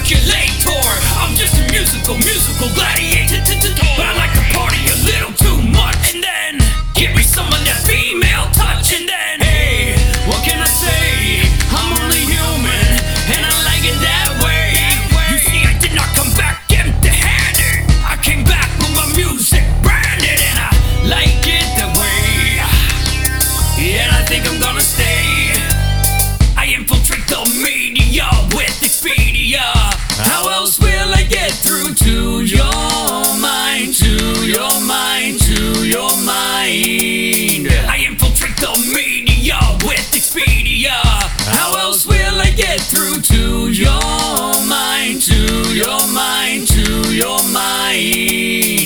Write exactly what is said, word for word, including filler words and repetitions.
calculator. I'm just a musical, musical gladiator. But I like to party a little too much. And then give me some of that female touch. And then, hey, what can I say? I'm only human, and I like it that way. You see, I did not come back empty-handed. I came back with my music branded, and I like it that way. And I think I'm gonna stay. I infiltrate the media with Expedia. How else will I get through to your mind, to your mind, to your mind? I infiltrate the media with Expedia. How else will I get through to your mind, to your mind, to your mind?